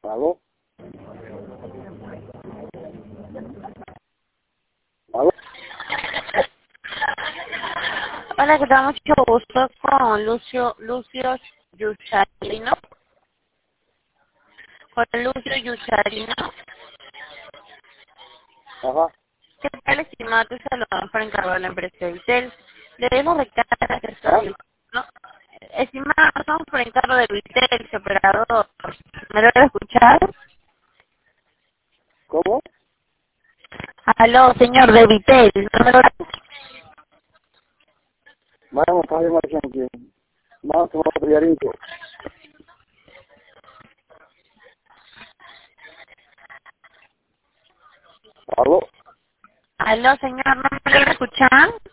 ¿Aló? ¿Aló? Hola, que tal? Mucho gusto con Lucio Yucharino. Con Lucio Yucharino. Ajá. ¿Qué tal, estimado? Te saludan por encargo de la empresa Vitel. Le dejo recado que ¿Ah? estoy, ¿no? Estimado, estamos por encargo de Vitel, su operador. ¿Me lo he escuchado? ¿Cómo? Aló, señor de Vitel. ¿No me lo Vamos, está bien, Marcial. Vamos, tomar otro diarito. ¿Aló? Aló, señor, ¿no me lo escuchan?